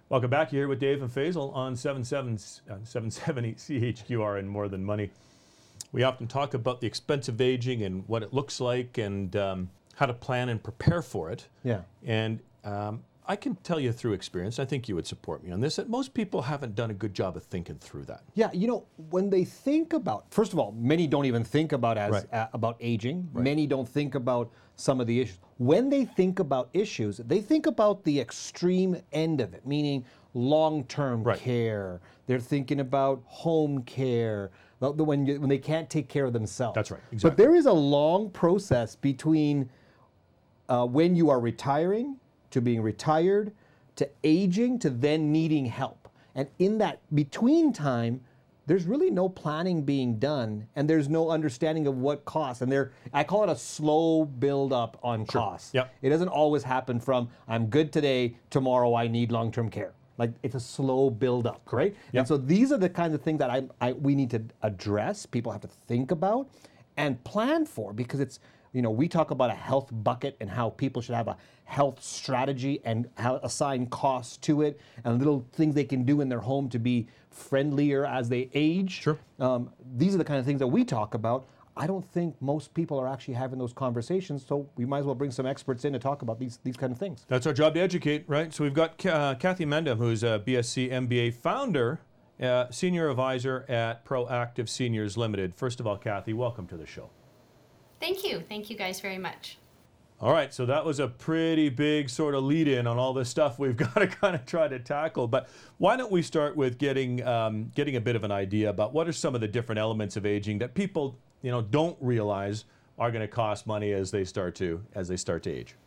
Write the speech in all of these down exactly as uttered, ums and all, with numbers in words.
Welcome back. You're here with Dave and Faisal on seven seventy C H Q R and More Than Money. We often talk about the expensive aging and what it looks like and um, how to plan and prepare for it. Yeah. And um, I can tell you through experience, I think you would support me on this, that most people haven't done a good job of thinking through that. Yeah, you know, when they think about, first of all, many don't even think about as Right. uh, about aging. Right. Many don't think about some of the issues. When they think about issues, they think about the extreme end of it, meaning long-term Right. care. They're thinking about home care, the, the, when, you, when they can't take care of themselves. That's right, exactly. But there is a long process between uh, when you are retiring, to being retired, to aging, to then needing help. And in that between time, there's really no planning being done, and there's no understanding of what costs. And there, I call it a slow build up on Sure. costs. Yep. It doesn't always happen from, I'm good today, tomorrow I need long-term care. Like, it's a slow build up, right? Yep. And so these are the kinds of things that I, I we need to address, people have to think about and plan for, because it's, you know, we talk about a health bucket and how people should have a health strategy and how assign costs to it and little things they can do in their home to be friendlier as they age. Sure. Um, these are the kind of things that we talk about. I don't think most people are actually having those conversations, so we might as well bring some experts in to talk about these these kind of things. That's our job, to educate, right? So we've got uh, Kathy Mendham, who's a B S c M B A founder, uh, senior advisor at Proactive Seniors Limited. First of all, Kathy, welcome to the show. Thank you. Thank you guys very much. All right, so that was a pretty big sort of lead-in on all this stuff we've got to kind of try to tackle. But why don't we start with getting um, getting a bit of an idea about what are some of the different elements of aging that people, you know, don't realize are going to cost money as they start to as they start to age.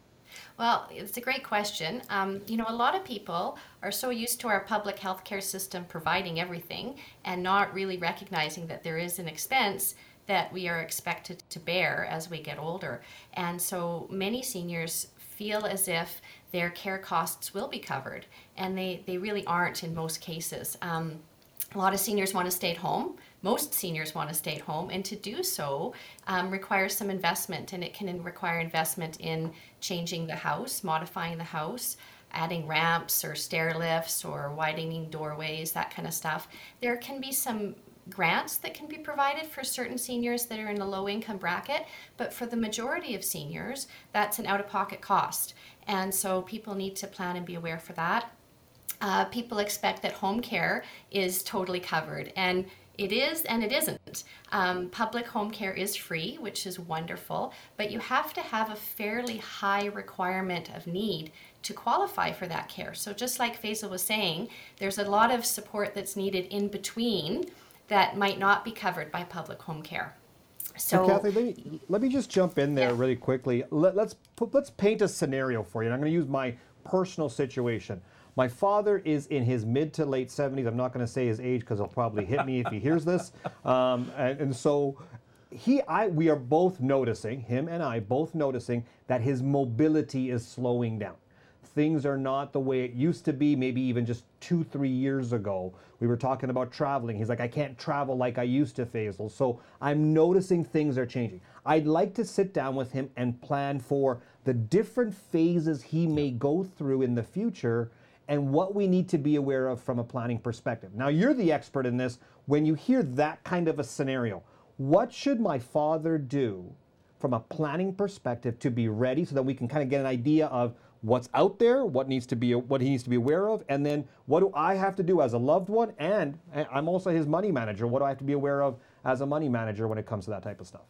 Well, it's a great question. Um, you know, a lot of people are so used to our public healthcare system providing everything and not really recognizing that there is an expense that we are expected to bear as we get older. And so many seniors feel as if their care costs will be covered, and they, they really aren't in most cases. Um, a lot of seniors want to stay at home. Most seniors want to stay at home, and to do so um, requires some investment, and it can require investment in changing the house, modifying the house, adding ramps or stair lifts or widening doorways, that kind of stuff. There can be some grants that can be provided for certain seniors that are in a low income bracket, but for the majority of seniors, that's an out-of-pocket cost. And so people need to plan and be aware for that. Uh, people expect that home care is totally covered, and it is and it isn't. Um, public home care is free, which is wonderful, but you have to have a fairly high requirement of need to qualify for that care. So just like Faisal was saying, there's a lot of support that's needed in between that might not be covered by public home care. So, So Kathy, let me, let me just jump in there Yeah. really quickly. Let, let's put, let's paint a scenario for you. And I'm going to use my personal situation. My father is in his mid to late seventies. I'm not going to say his age because he'll probably hit me if he hears this. Um, and, and so he, I, we are both noticing, him and I both noticing that his mobility is slowing down. Things are not the way it used to be, maybe even just two, three years ago. We were talking about traveling. He's like, I can't travel like I used to, Faisal. So I'm noticing things are changing. I'd like to sit down with him and plan for the different phases he may go through in the future and what we need to be aware of from a planning perspective. Now, you're the expert in this. When you hear that kind of a scenario, what should my father do from a planning perspective to be ready so that we can kind of get an idea of what's out there, what needs to be, what he needs to be aware of, and then what do I have to do as a loved one, and I'm also his money manager. What do I have to be aware of as a money manager when it comes to that type of stuff?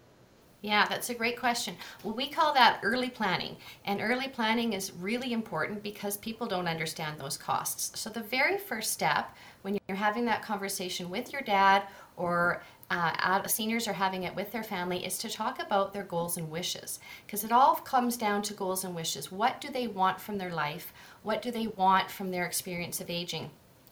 yeah, that's a great question. Well, we call that early planning. And early planning is really important because people don't understand those costs. So the very first step when you're having that conversation with your dad, or uh, seniors are having it with their family, is to talk about their goals and wishes. Because it all comes down to goals and wishes. What do they want from their life? What do they want from their experience of aging?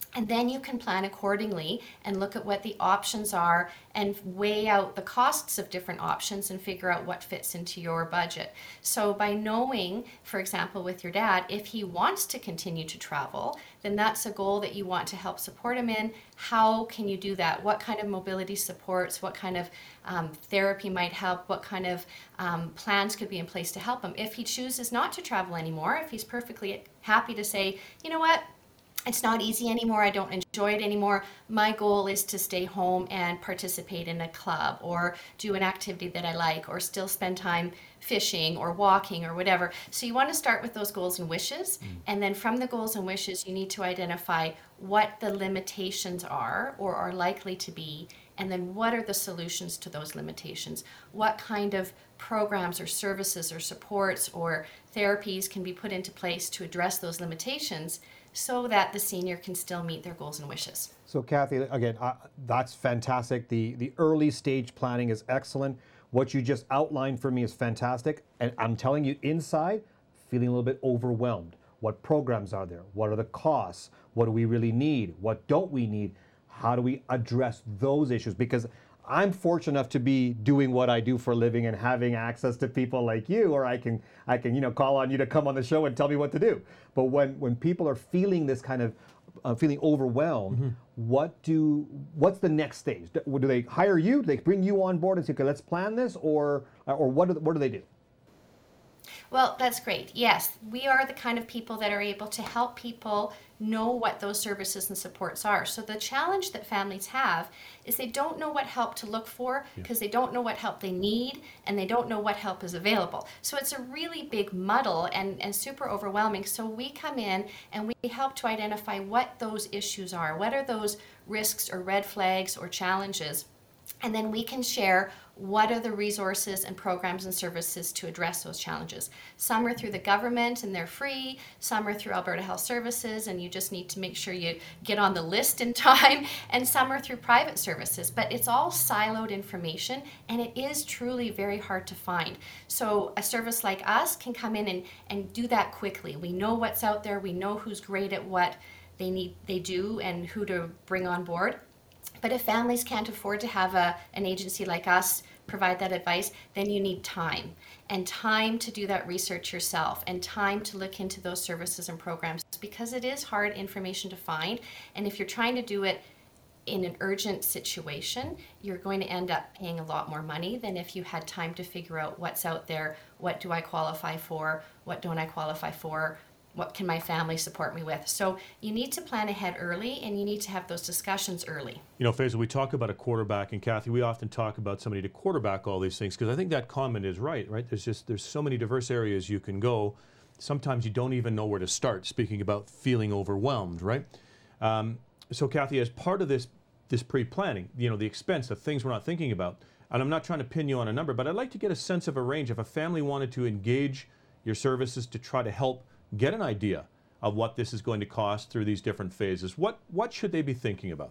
And then you can plan accordingly and look at what the options are and weigh out the costs of different options and figure out what fits into your budget. So by knowing, for example, with your dad, if he wants to continue to travel, then that's a goal that you want to help support him in. How can you do that? What kind of mobility supports, what kind of um, therapy might help, what kind of um, plans could be in place to help him? If he chooses not to travel anymore, if he's perfectly happy to say, you know what, it's not easy anymore, I don't enjoy it anymore, my goal is to stay home and participate in a club or do an activity that I like or still spend time fishing or walking or whatever. So you want to start with those goals and wishes, mm. and then from the goals and wishes you need to identify what the limitations are or are likely to be, and then what are the solutions to those limitations. What kind of programs or services or supports or therapies can be put into place to address those limitations so that the senior can still meet their goals and wishes. So Kathy, again, uh, that's fantastic. The, the early stage planning is excellent. What you just outlined for me is fantastic. And I'm telling you, inside, feeling a little bit overwhelmed. What programs are there? What are the costs? What do we really need? What don't we need? How do we address those issues? Because I'm fortunate enough to be doing what I do for a living and having access to people like you, or I can, I can, you know, call on you to come on the show and tell me what to do. But when, when people are feeling this kind of, uh, feeling overwhelmed, mm-hmm. what do, what's the next stage? Do, do they hire you? Do they bring you on board and say, okay, let's plan this, or, or what do, what do they do? Well, that's great. Yes, we are the kind of people that are able to help people know what those services and supports are. So the challenge that families have is they don't know what help to look for because yeah. they don't know what help they need and they don't know what help is available. So it's a really big muddle and, and super overwhelming. So we come in and we help to identify what those issues are. What are those risks or red flags or challenges? And then we can share what are the resources and programs and services to address those challenges. Some are through the government and they're free. Some are through Alberta Health Services and you just need to make sure you get on the list in time. And some are through private services. But it's all siloed information and it is truly very hard to find. So a service like us can come in and, and do that quickly. We know what's out there. We know who's great at what they need, they do and who to bring on board. But if families can't afford to have a, an agency like us provide that advice, then you need time. And time to do that research yourself and time to look into those services and programs because it is hard information to find. And if you're trying to do it in an urgent situation, you're going to end up paying a lot more money than if you had time to figure out what's out there, what do I qualify for, what don't I qualify for, what can my family support me with? So you need to plan ahead early and you need to have those discussions early. You know, Faisal, we talk about a quarterback, and Kathy, we often talk about somebody to quarterback all these things because I think that comment is right, right? There's just, there's so many diverse areas you can go. Sometimes you don't even know where to start, speaking about feeling overwhelmed, right? Um, so Kathy, as part of this, this pre-planning, you know, the expense, the things we're not thinking about, and I'm not trying to pin you on a number, but I'd like to get a sense of a range. If a family wanted to engage your services to try to help get an idea of what this is going to cost through these different phases, what what should they be thinking about?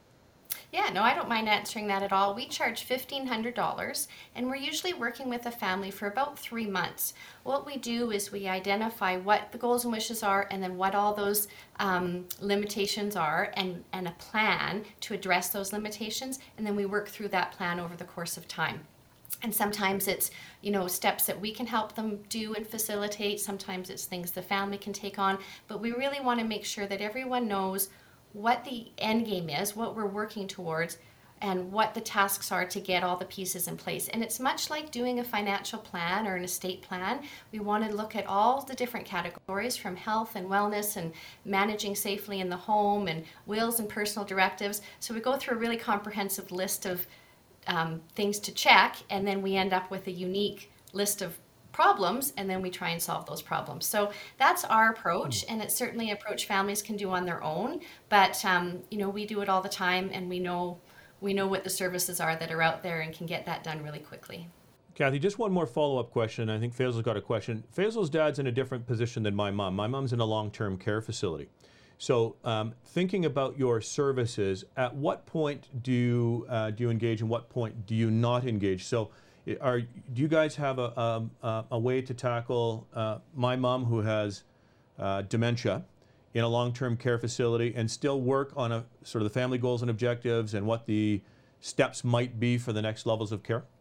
Yeah, no, I don't mind answering that at all. We charge fifteen hundred dollars and we're usually working with a family for about three months. What we do is we identify what the goals and wishes are and then what all those um, limitations are and, and a plan to address those limitations, and then we work through that plan over the course of time. And sometimes it's, you know, steps that we can help them do and facilitate. Sometimes it's things the family can take on. But we really want to make sure that everyone knows what the end game is, what we're working towards, and what the tasks are to get all the pieces in place. And it's much like doing a financial plan or an estate plan. We want to look at all the different categories from health and wellness and managing safely in the home and wills and personal directives. So we go through a really comprehensive list of Um, things to check, and then we end up with a unique list of problems, and then we try and solve those problems. So that's our approach, and it's certainly an approach families can do on their own, but um, you know, we do it all the time, and we know we know what the services are that are out there and can get that done really quickly. Kathy, just one more follow-up question. I think Faisal's got a question. Faisal's dad's in a different position than my mom. My mom's in a long-term care facility. So um, thinking about your services, at what point do you, uh, do you engage and what point do you not engage? So are, do you guys have a, a, a way to tackle uh, my mom who has uh, dementia in a long-term care facility and still work on a sort of the family goals and objectives and what the steps might be for the next levels of care?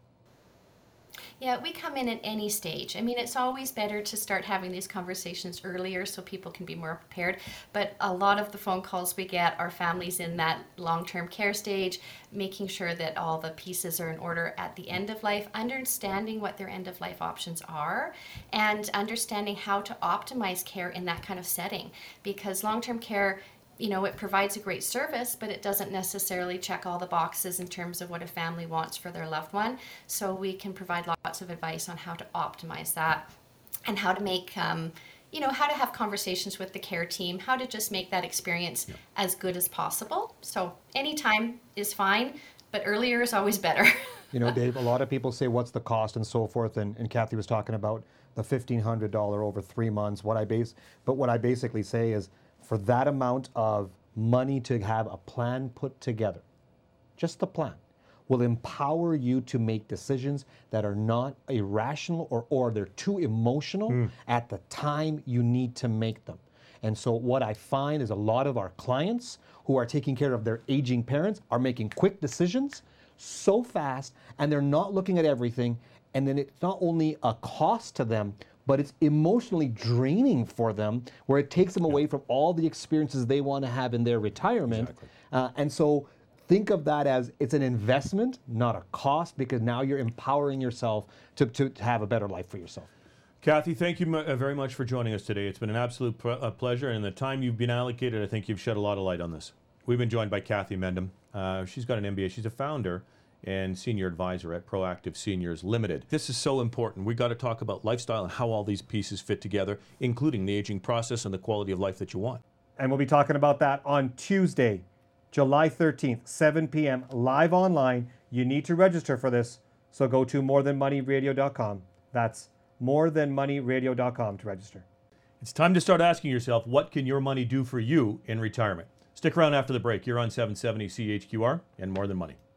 Yeah, we come in at any stage. I mean, it's always better to start having these conversations earlier so people can be more prepared. But a lot of the phone calls we get are families in that long-term care stage, making sure that all the pieces are in order at the end of life, understanding what their end-of-life options are, and understanding how to optimize care in that kind of setting. Because long-term care, you know, it provides a great service, but it doesn't necessarily check all the boxes in terms of what a family wants for their loved one. So we can provide lots of advice on how to optimize that and how to make, um, you know, how to have conversations with the care team, how to just make that experience yeah. as good as possible. So anytime is fine, but earlier is always better. You know, Dave, a lot of people say, what's the cost and so forth, and, and Kathy was talking about the fifteen hundred dollars over three months. What I base, but what I basically say is, for that amount of money to have a plan put together, just the plan, will empower you to make decisions that are not irrational or, or they're too emotional mm. at the time you need to make them. And so what I find is a lot of our clients who are taking care of their aging parents are making quick decisions so fast, and they're not looking at everything. And then it's not only a cost to them, but it's emotionally draining for them, where it takes them away from all the experiences they want to have in their retirement. Exactly. Uh, and so think of that as it's an investment, not a cost, because now you're empowering yourself to, to, to have a better life for yourself. Kathy, thank you uh, very much for joining us today. It's been an absolute pr- uh, pleasure, and the time you've been allocated, I think you've shed a lot of light on this. We've been joined by Kathy Mendham. Uh, she's got an M B A. She's a founder and senior advisor at Proactive Seniors Limited. This is so important. We got to talk about lifestyle and how all these pieces fit together, including the aging process and the quality of life that you want. And we'll be talking about that on Tuesday, July thirteenth, seven p.m. live online. You need to register for this, so go to more than money radio dot com. That's more than money radio dot com to register. It's time to start asking yourself, what can your money do for you in retirement? Stick around after the break. You're on seven seventy C H Q R and More Than Money.